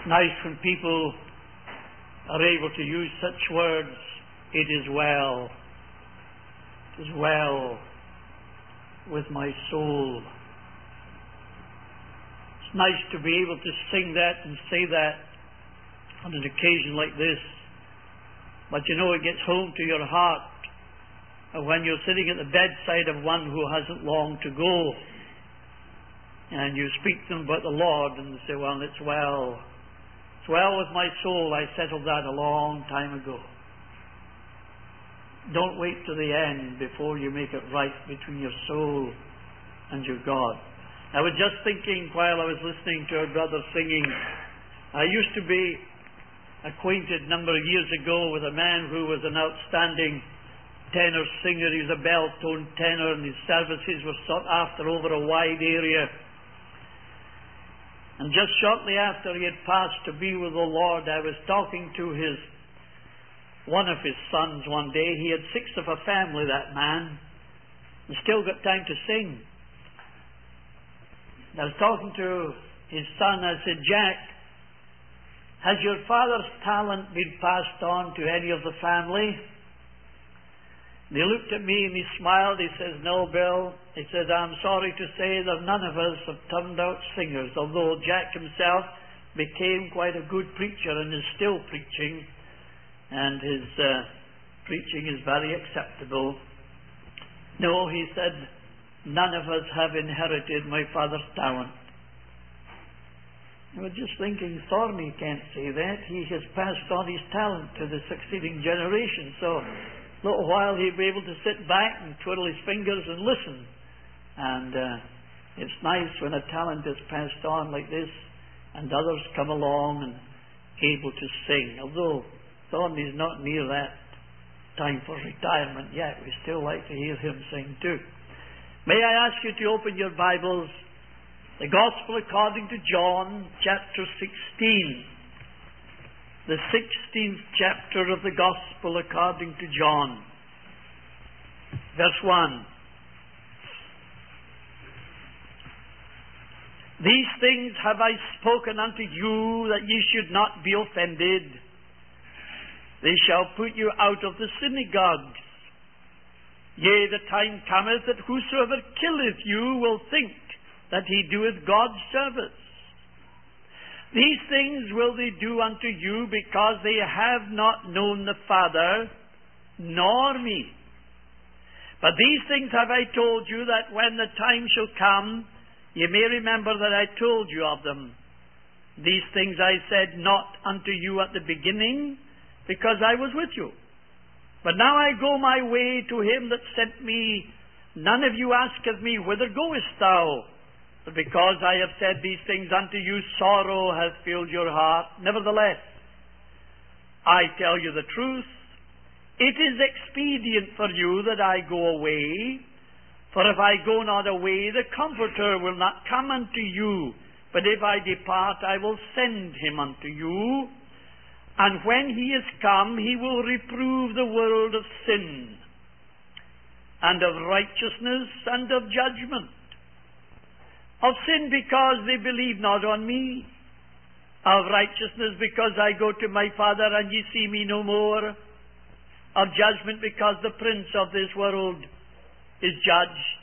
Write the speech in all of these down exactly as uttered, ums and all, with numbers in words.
nice when people are able to use such words. It is well. It is well with my soul. It's nice to be able to sing that and say that on an occasion like this. But you know, it gets home to your heart when you're sitting at the bedside of one who hasn't long to go, and you speak to them about the Lord, and they say, well, it's well. It's well with my soul. I settled that a long time ago. Don't wait to the end before you make it right between your soul and your God. I was just thinking while I was listening to our brother singing, I used to be acquainted a number of years ago with a man who was an outstanding tenor singer. He was a bell-toned tenor, and his services were sought after over a wide area. And just shortly after he had passed to be with the Lord, I was talking to his one of his sons one day. He had six of a family, that man, and still got time to sing. I was talking to his son. I said, Jack, has your father's talent been passed on to any of the family? And he looked at me and he smiled. He says, no, Bill. He says, I'm sorry to say that none of us have turned out singers, although Jack himself became quite a good preacher and is still preaching, and his uh, preaching is very acceptable. No, he said, none of us have inherited my father's talent. I was just thinking, Thorny can't say that. He has passed on his talent to the succeeding generation. So a little while he'll be able to sit back and twiddle his fingers and listen. And uh, it's nice when a talent is passed on like this and others come along and able to sing. Although Thorny's not near that time for retirement yet, we still like to hear him sing too. May I ask you to open your Bibles, the Gospel according to John, chapter sixteen. The sixteenth chapter of the Gospel according to John. Verse one. These things have I spoken unto you, that ye should not be offended. They shall put you out of the synagogues. Yea, the time cometh that whosoever killeth you will think that he doeth God's service. These things will they do unto you, because they have not known the Father, nor me. But these things have I told you, that when the time shall come, ye may remember that I told you of them. These things I said not unto you at the beginning, because I was with you. But now I go my way to him that sent me. None of you asketh me, whither goest thou? But because I have said these things unto you, sorrow hath filled your heart. Nevertheless, I tell you the truth. It is expedient for you that I go away. For if I go not away, the Comforter will not come unto you. But if I depart, I will send him unto you. And when he is come, he will reprove the world of sin, and of righteousness, and of judgment. Of sin, because they believe not on me. Of righteousness, because I go to my Father, and ye see me no more. Of judgment, because the prince of this world is judged.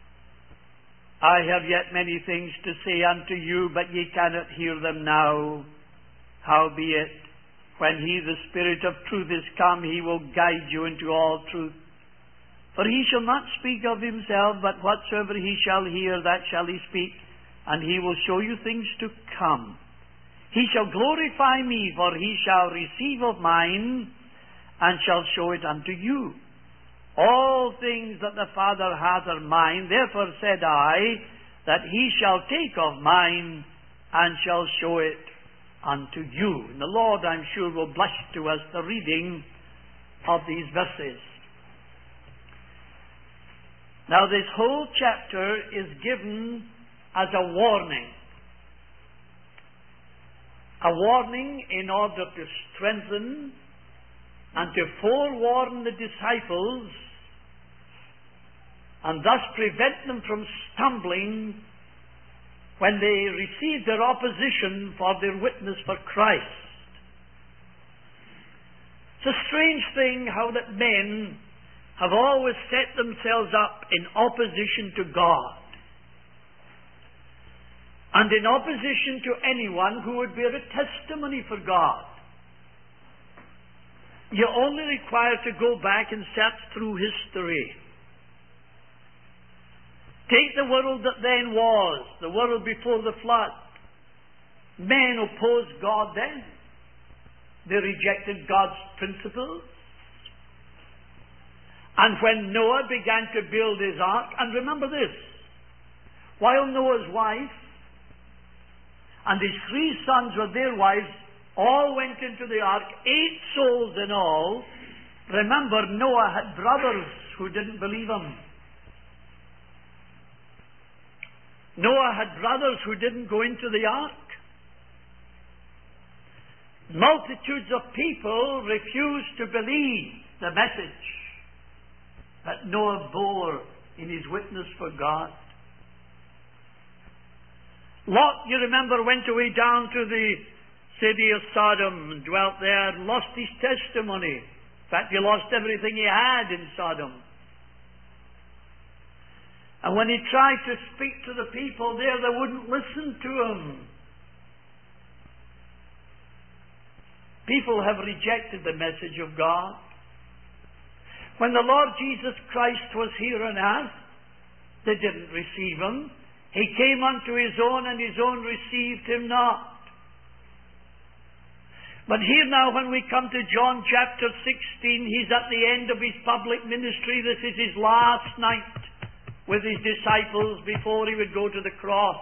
I have yet many things to say unto you, but ye cannot hear them now. Howbeit, when he, the Spirit of truth, is come, he will guide you into all truth. For he shall not speak of himself, but whatsoever he shall hear, that shall he speak, and he will show you things to come. He shall glorify me, for he shall receive of mine, and shall show it unto you. All things that the Father hath are mine, therefore said I, that he shall take of mine, and shall show it unto you. And the Lord, I'm sure, will bless to us the reading of these verses. Now, this whole chapter is given as a warning. A warning in order to strengthen and to forewarn the disciples, and thus prevent them from stumbling when they received their opposition for their witness for Christ. It's a strange thing how that men have always set themselves up in opposition to God and in opposition to anyone who would bear a testimony for God. You only require to go back and search through history. Take the world that then was, the world before the flood. Men opposed God then. They rejected God's principles. And when Noah began to build his ark, and remember this, while Noah's wife and his three sons with their wives all went into the ark, eight souls in all, remember Noah had brothers who didn't believe him. Noah had brothers who didn't go into the ark. Multitudes of people refused to believe the message that Noah bore in his witness for God. Lot, you remember, went away down to the city of Sodom and dwelt there and lost his testimony. In fact, he lost everything he had in Sodom. And when he tried to speak to the people there, they wouldn't listen to him. People have rejected the message of God. When the Lord Jesus Christ was here on earth, they didn't receive him. He came unto his own, and his own received him not. But here now, when we come to John chapter sixteen, he's at the end of his public ministry. This is his last night with his disciples before he would go to the cross.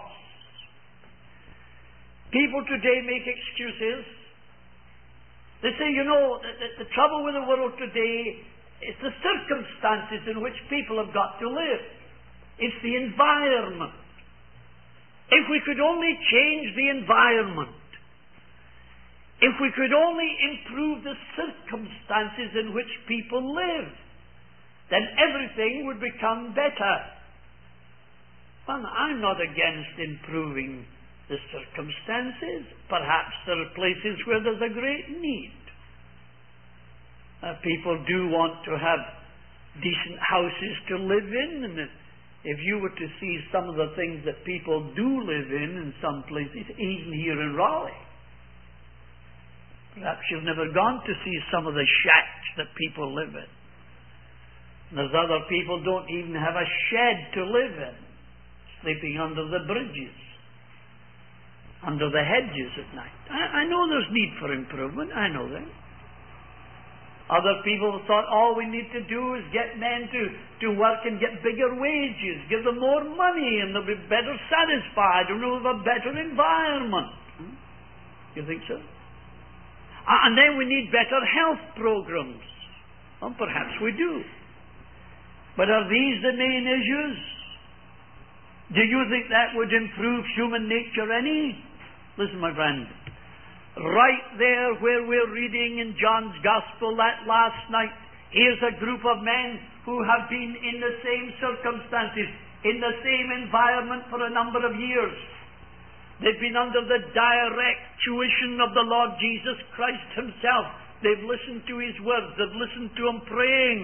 People today make excuses. They say, you know, the, the, the trouble with the world today is the circumstances in which people have got to live. It's the environment. If we could only change the environment, if we could only improve the circumstances in which people live, then everything would become better. Well, I'm not against improving the circumstances. Perhaps there are places where there's a great need. Uh, people do want to have decent houses to live in, and if you were to see some of the things that people do live in in some places, even here in Raleigh, perhaps you've never gone to see some of the shacks that people live in. There's other people don't even have a shed to live in, sleeping under the bridges, under the hedges at night. I, I know there's need for improvement. I know that. Other people thought all we need to do is get men to, to work and get bigger wages, give them more money, and they'll be better satisfied, and we'll have a better environment. Hmm? You think so? And then we need better health programs. Well, perhaps we do. But are these the main issues? Do you think that would improve human nature any? Listen, my friend. Right there where we're reading in John's Gospel that last night, here's a group of men who have been in the same circumstances, in the same environment for a number of years. They've been under the direct tuition of the Lord Jesus Christ himself. They've listened to his words. They've listened to him praying.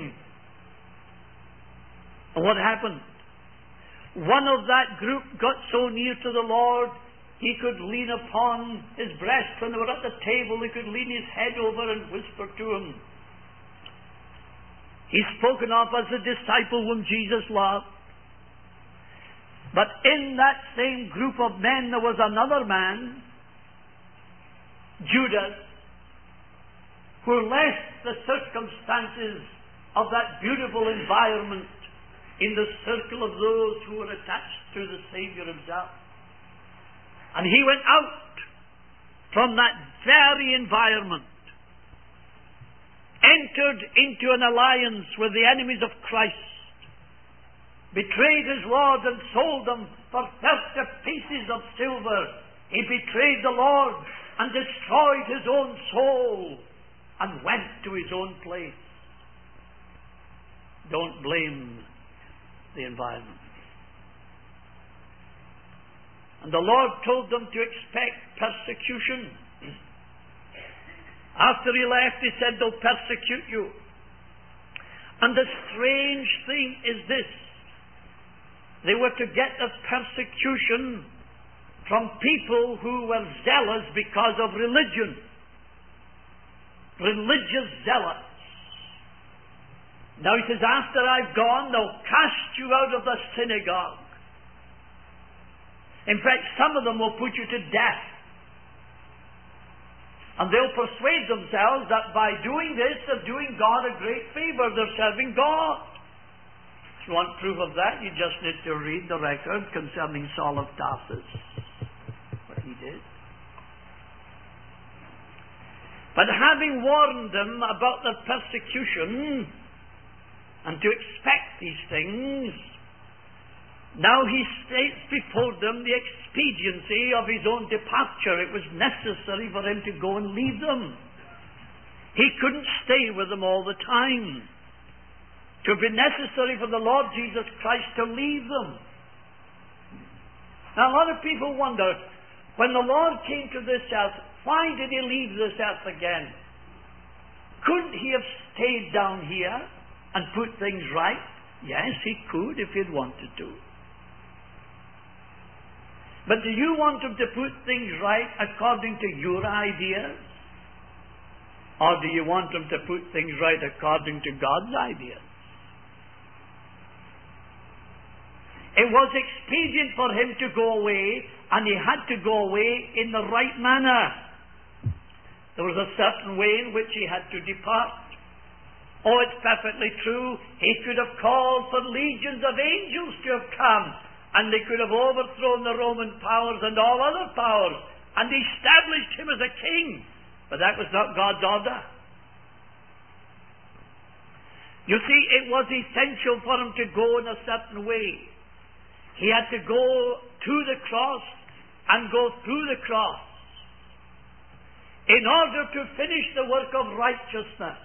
And what happened? One of that group got so near to the Lord, he could lean upon his breast. When they were at the table, he could lean his head over and whisper to him. He's spoken of as a disciple whom Jesus loved. But in that same group of men, there was another man, Judas, who left the circumstances of that beautiful environment in the circle of those who were attached to the Savior himself. And he went out from that very environment, entered into an alliance with the enemies of Christ, betrayed his Lord and sold them for thirty pieces of silver. He betrayed the Lord and destroyed his own soul and went to his own place. Don't blame the environment. And the Lord told them to expect persecution. After He left, He said, they'll persecute you. And the strange thing is this. They were to get this persecution from people who were zealous because of religion. Religious zealots. Now He says, after I've gone, they'll cast you out of the synagogue. In fact, some of them will put you to death. And they'll persuade themselves that by doing this, they're doing God a great favor. They're serving God. If you want proof of that, you just need to read the record concerning Saul of Tarsus. What he did. But having warned them about the persecution and to expect these things, now He states before them the expediency of His own departure. It was necessary for Him to go and leave them. He couldn't stay with them all the time. It would be necessary for the Lord Jesus Christ to leave them. Now a lot of people wonder, when the Lord came to this earth, why did He leave this earth again? Couldn't He have stayed down here and put things right? Yes, He could if He'd wanted to. But do you want Him to put things right according to your ideas? Or do you want Him to put things right according to God's ideas? It was expedient for Him to go away, and He had to go away in the right manner. There was a certain way in which He had to depart. Oh, it's perfectly true. He could have called for legions of angels to have come, and they could have overthrown the Roman powers and all other powers, and established Him as a king. But that was not God's order. You see, it was essential for Him to go in a certain way. He had to go to the cross and go through the cross in order to finish the work of righteousness,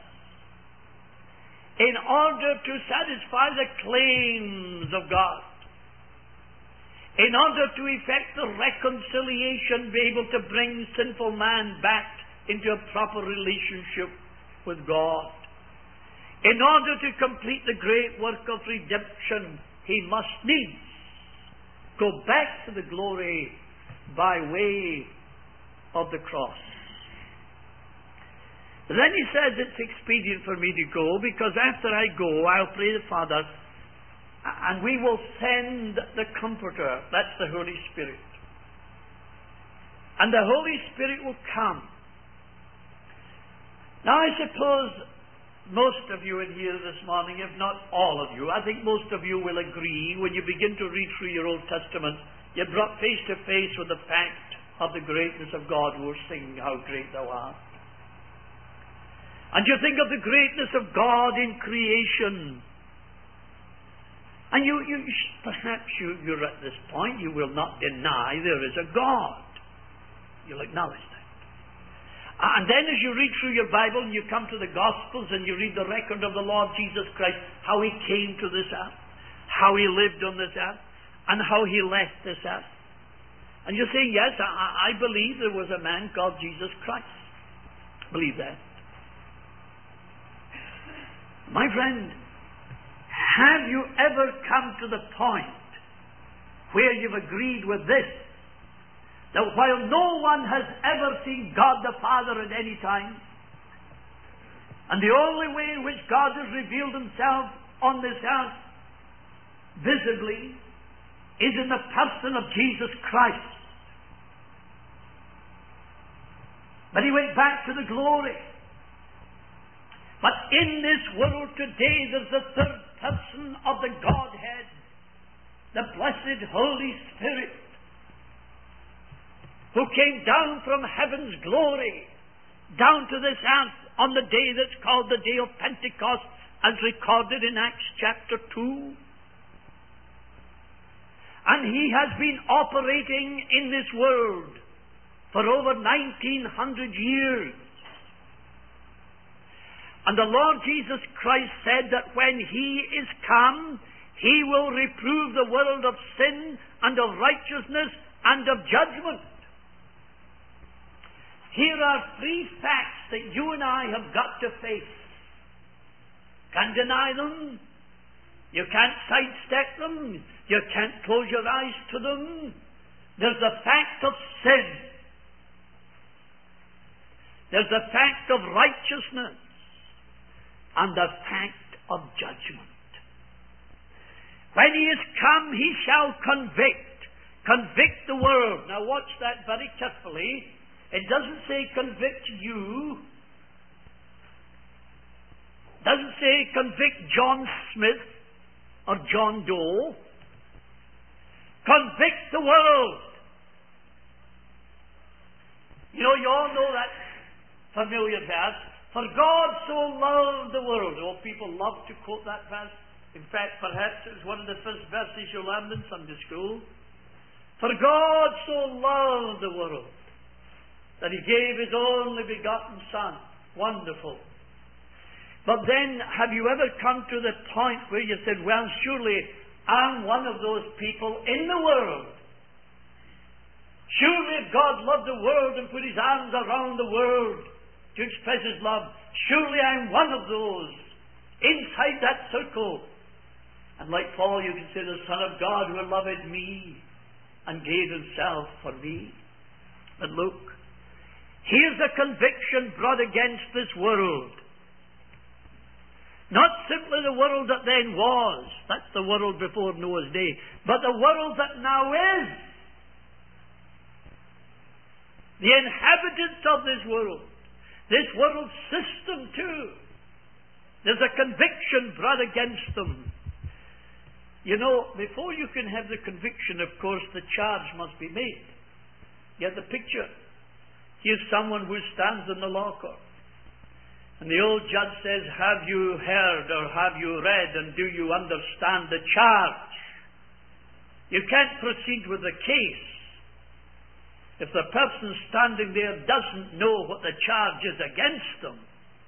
in order to satisfy the claims of God, in order to effect the reconciliation, be able to bring sinful man back into a proper relationship with God. In order to complete the great work of redemption, He must needs go back to the glory by way of the cross. Then He says it's expedient for me to go, because after I go, I'll pray the Father, and we will send the Comforter. That's the Holy Spirit. And the Holy Spirit will come. Now I suppose most of you in here this morning, if not all of you, I think most of you will agree, when you begin to read through your Old Testament, you're brought face to face with the fact of the greatness of God. We're singing, How Great Thou Art. And you think of the greatness of God in creation. And you, you perhaps you, you're at this point, you will not deny there is a God. You'll acknowledge that. And then as you read through your Bible and you come to the Gospels and you read the record of the Lord Jesus Christ, how He came to this earth, how He lived on this earth, and how He left this earth. And you say, yes, I, I believe there was a man called Jesus Christ. Believe that. My friend, have you ever come to the point where you've agreed with this? That while no one has ever seen God the Father at any time, and the only way in which God has revealed Himself on this earth visibly is in the person of Jesus Christ. But He went back to the glory. But in this world today, there's the third person of the Godhead, the blessed Holy Spirit, who came down from heaven's glory down to this earth on the day that's called the day of Pentecost, as recorded in Acts chapter two. And He has been operating in this world for over nineteen hundred years. And the Lord Jesus Christ said that when He is come, He will reprove the world of sin and of righteousness and of judgment. Here are three facts that you and I have got to face. Can't deny them. You can't sidestep them. You can't close your eyes to them. There's the fact of sin. There's the fact of righteousness. And the fact of judgment. When he is come, he shall convict. Convict the world. Now watch that very carefully. It doesn't say convict you. It doesn't say convict John Smith or John Doe. Convict the world. You know, you all know that familiar verse. For God so loved the world. Oh, people love to quote that verse. In fact, perhaps it was one of the first verses you learned in Sunday school. For God so loved the world that he gave his only begotten Son. Wonderful. But then, have you ever come to the point where you said, well, surely I'm one of those people in the world. Surely if God loved the world and put his arms around the world to express his love, surely I'm one of those inside that circle. And like Paul, you can say, the Son of God who loved me and gave himself for me. But look, here's a conviction brought against this world. Not simply the world that then was, that's the world before Noah's day, but the world that now is. The inhabitants of this world, this world system too. There's a conviction brought against them. You know, before you can have the conviction, of course, the charge must be made. Get the picture. Here's someone who stands in the law court. And the old judge says, have you heard or have you read and do you understand the charge? You can't proceed with the case if the person standing there doesn't know what the charge is against them.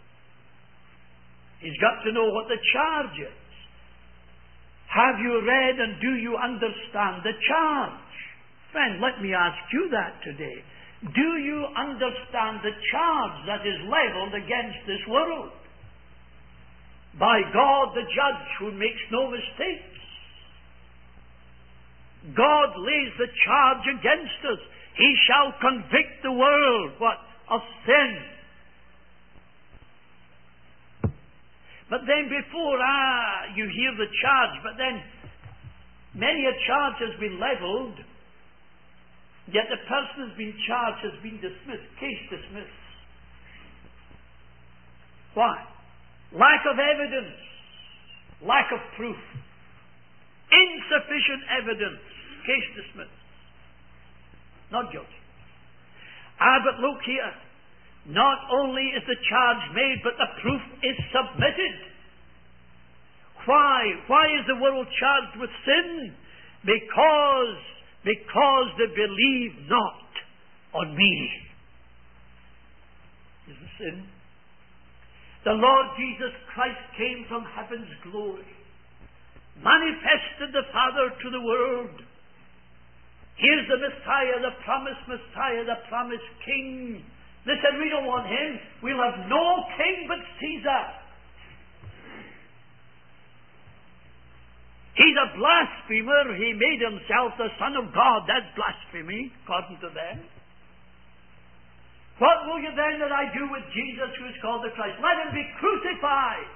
He's got to know what the charge is. Have you read and do you understand the charge? Friend, let me ask you that today. Do you understand the charge that is leveled against this world? By God the judge who makes no mistakes. God lays the charge against us. He shall convict the world, what? Of sin. But then before, ah, you hear the charge, but then many a charge has been leveled, yet the person who's been charged has been dismissed, case dismissed. Why? Lack of evidence, lack of proof, insufficient evidence, case dismissed. Not guilty. Ah, but look here. Not only is the charge made, but the proof is submitted. Why? Why is the world charged with sin? Because, because they believe not on me. Is the sin? The Lord Jesus Christ came from heaven's glory, manifested the Father to the world. Here's the Messiah, the promised Messiah, the promised King. They said, we don't want him. We'll have no king but Caesar. He's a blasphemer. He made himself the Son of God. That's blasphemy, according to them. What will you then that I do with Jesus who is called the Christ? Let him be crucified.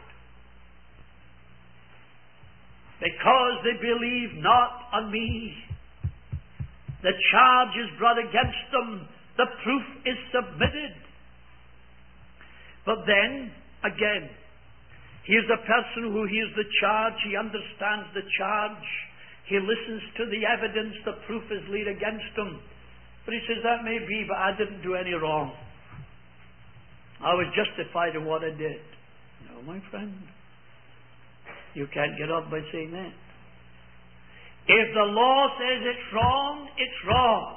Because they believe not on me. The charge is brought against them. The proof is submitted. But then, again, here's a person who hears the charge. He understands the charge. He listens to the evidence. The proof is laid against him. But he says, that may be, but I didn't do any wrong. I was justified in what I did. No, my friend. You can't get up by saying that. If the law says it's wrong, it's wrong.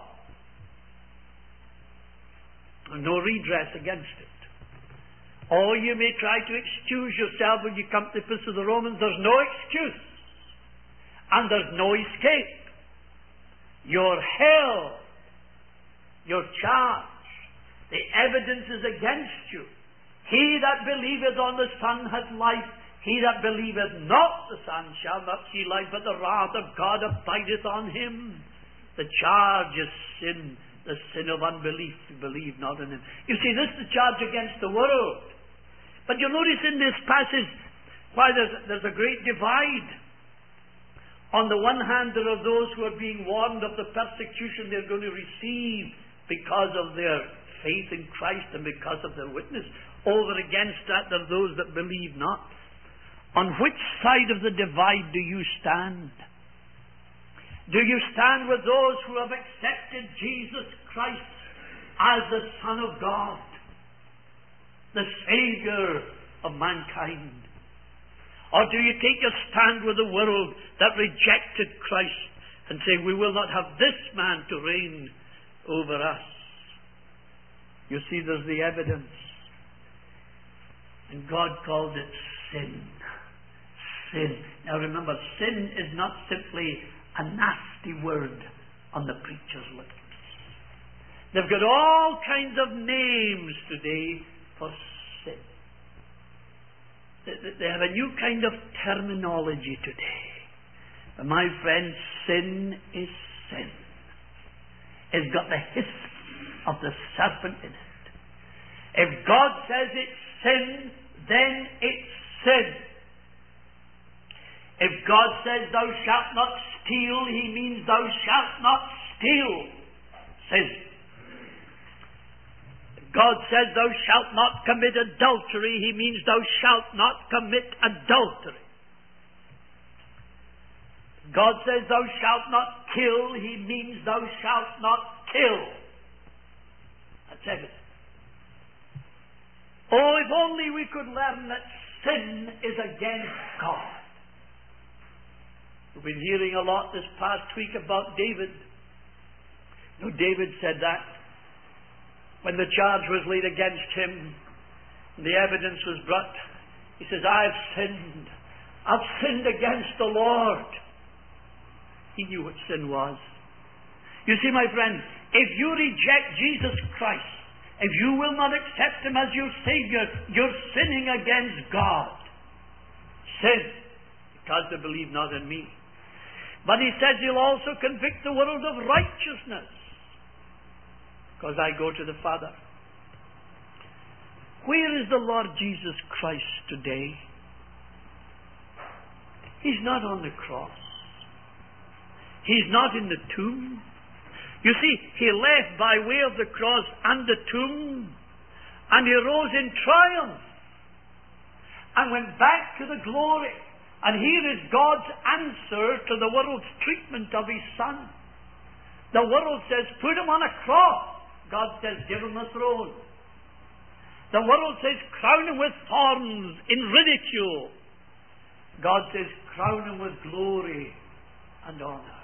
No redress against it. Or you may try to excuse yourself when you come to the Epistle of the Romans. There's no excuse. And there's no escape. You're held. You're charged. The evidence is against you. He that believeth on the Son hath life. He that believeth not the Son shall not see life, but the wrath of God abideth on him. The charge is sin, the sin of unbelief, to believe not in him. You see, this is the charge against the world. But you notice in this passage, why there's, there's a great divide. On the one hand, there are those who are being warned of the persecution they're going to receive because of their faith in Christ and because of their witness. Over against that, there are those that believe not. On which side of the divide do you stand? Do you stand with those who have accepted Jesus Christ as the Son of God, the Savior of mankind? Or do you take a stand with the world that rejected Christ and say, we will not have this man to reign over us? You see, there's the evidence. And God called it sin. Sin. Now remember, sin is not simply a nasty word on the preacher's lips. They've got all kinds of names today for sin. They have a new kind of terminology today. But my friend, sin is sin. It's got the hiss of the serpent in it. If God says it's sin, then it's sin. If God says thou shalt not steal, he means thou shalt not steal. Sin. If God says thou shalt not commit adultery, he means thou shalt not commit adultery. If God says thou shalt not kill, he means thou shalt not kill. That's evidence. Oh, if only we could learn that sin is against God. We've been hearing a lot this past week about David. You know, David said that when the charge was laid against him, and the evidence was brought, he says, I've sinned. I've sinned against the Lord. He knew what sin was. You see, my friend, if you reject Jesus Christ, if you will not accept him as your Savior, you're sinning against God. Sin, because they believe not in me. But he says he'll also convict the world of righteousness, because I go to the Father. Where is the Lord Jesus Christ today? He's not on the cross. He's not in the tomb. You see, he left by way of the cross and the tomb, and he rose in triumph and went back to the glory. And here is God's answer to the world's treatment of his Son. The world says, put him on a cross. God says, give him a throne. The world says, crown him with thorns in ridicule. God says, crown him with glory and honor.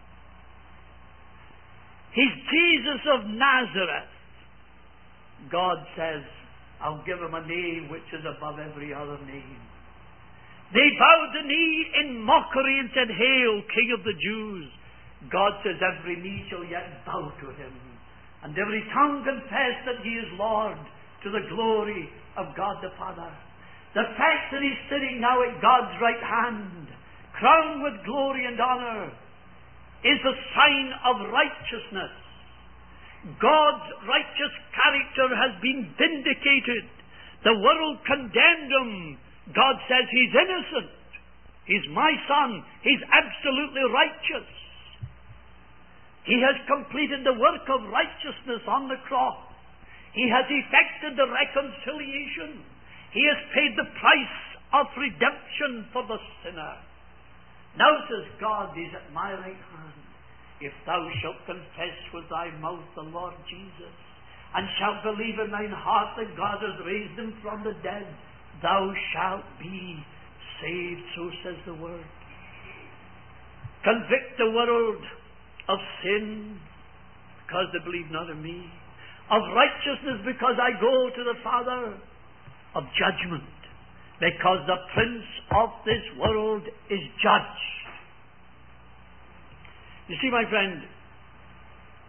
He's Jesus of Nazareth. God says, I'll give him a name which is above every other name. They bowed the knee in mockery and said, Hail, King of the Jews. God says, every knee shall yet bow to him, and every tongue confess that he is Lord, to the glory of God the Father. The fact that he's sitting now at God's right hand, crowned with glory and honor, is a sign of righteousness. God's righteous character has been vindicated. The world condemned him. God says he's innocent. He's my Son. He's absolutely righteous. He has completed the work of righteousness on the cross. He has effected the reconciliation. He has paid the price of redemption for the sinner. Now says God, he's at my right hand. If thou shalt confess with thy mouth the Lord Jesus, and shalt believe in thine heart that God has raised him from the dead, thou shalt be saved. So says the word. Convict the world of sin, because they believe not in me. Of righteousness, because I go to the Father. Of judgment, because the prince of this world is judged. You see, my friend,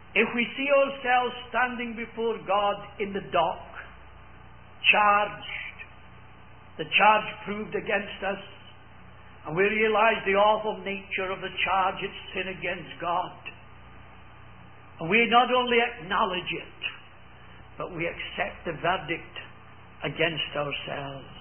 If we see ourselves standing before God in the dock, charged, the charge proved against us, and we realize the awful nature of the charge, it's sin against God, and we not only acknowledge it, but we accept the verdict against ourselves,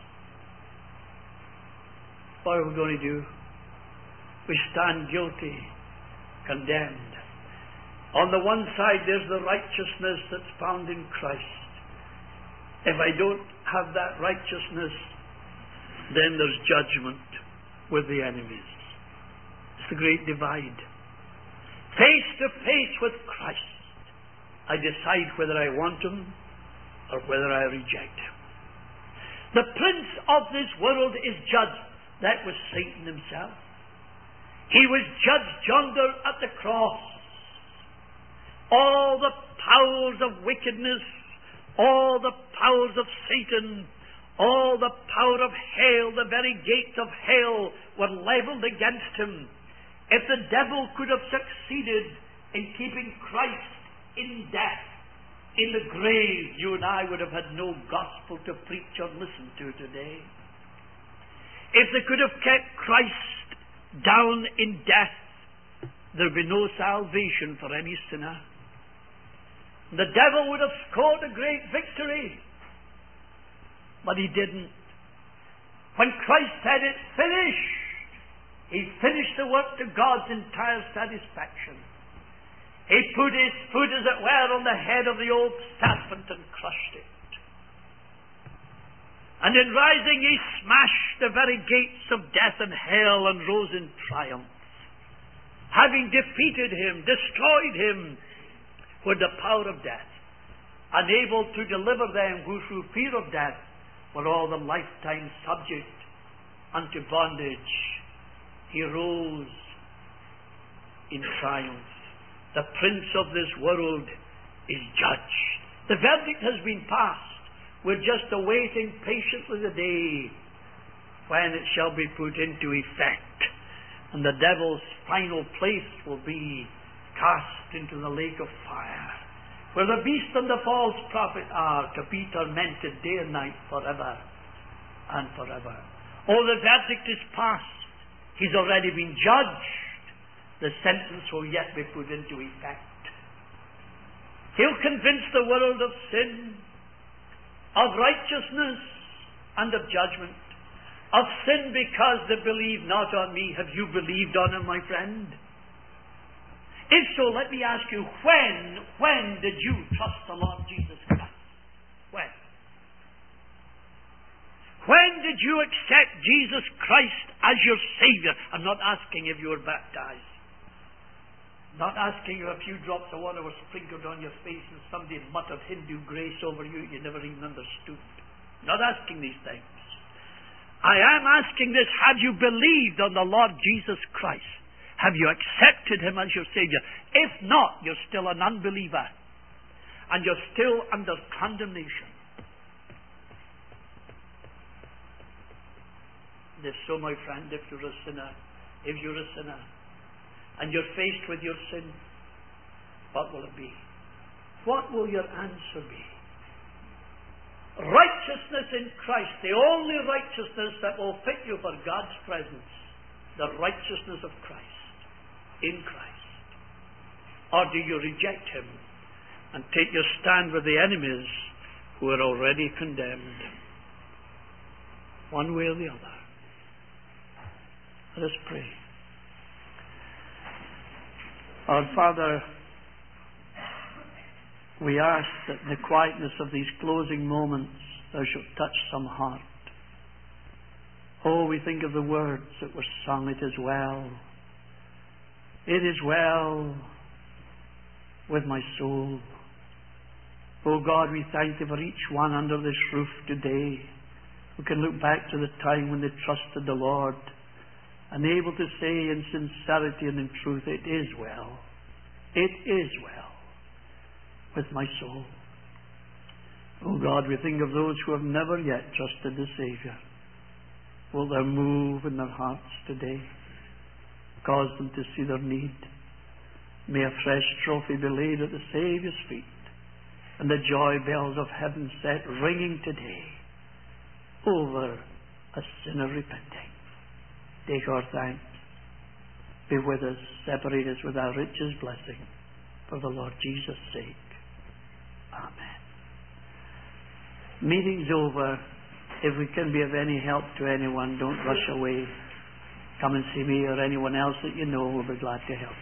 what are we going to do? We stand guilty, condemned. On the one side, there's the righteousness that's found in Christ. If I don't have that righteousness, then there's judgment with the enemies. It's the great divide. Face to face with Christ, I decide whether I want Him or whether I reject Him. The prince of this world is judged. That was Satan himself. He was judged yonder at the cross. All the powers of wickedness, all the powers of Satan, all the power of hell, the very gates of hell were levelled against him. If the devil could have succeeded in keeping Christ in death, in the grave, you and I would have had no gospel to preach or listen to today. If they could have kept Christ down in death, there would be no salvation for any sinner. The devil would have scored a great victory, but he didn't. When Christ said, "It's finished," he finished the work to God's entire satisfaction. He put his foot, as it were, on the head of the old serpent and crushed it. And in rising, he smashed the very gates of death and hell and rose in triumph. Having defeated him, destroyed him with the power of death, unable to deliver them who through fear of death were all the lifetime subject unto bondage, he rose in triumph. The prince of this world is judged. The verdict has been passed. We're just awaiting patiently the day when it shall be put into effect, and the devil's final place will be cast into the lake of fire, where the beast and the false prophet are, to be tormented day and night forever and forever. Oh, the verdict is passed. He's already been judged. The sentence will yet be put into effect. He'll convince the world of sin, of righteousness, and of judgment. Of sin because they believe not on me. Have you believed on him, my friend? If so, let me ask you, when, when did you trust the Lord Jesus Christ? When? When did you accept Jesus Christ as your Savior? I'm not asking if you were baptized. Not asking if a few drops of water were sprinkled on your face and somebody muttered Hindu grace over you you never even understood. Not asking these things. I am asking this: have you believed on the Lord Jesus Christ? Have you accepted Him as your Savior? If not, you're still an unbeliever, and you're still under condemnation. And if so, my friend, if you're a sinner, if you're a sinner, and you're faced with your sin, what will it be? What will your answer be? Righteousness in Christ, the only righteousness that will fit you for God's presence, the righteousness of Christ, in Christ. Or do you reject Him and take your stand with the enemies who are already condemned? One way or the other. Let us pray. Our Father, we ask that in the quietness of these closing moments Thou shalt touch some heart. Oh, we think of the words that were sung, "It is well. It is well with my soul." Oh God, we thank Thee for each one under this roof today who can look back to the time when they trusted the Lord and able to say in sincerity and in truth, "It is well. It is well with my soul." Oh God, we think of those who have never yet trusted the Saviour. Will Thou move in their hearts today? Cause them to see their need. May a fresh trophy be laid at the Saviour's feet, and the joy bells of heaven set ringing today over a sinner repenting. Take our thanks. Be with us. Separate us with our richest blessing. For the Lord Jesus' sake. Amen. Meeting's over. If we can be of any help to anyone, don't rush away. Come and see me or anyone else that you know will be glad to help.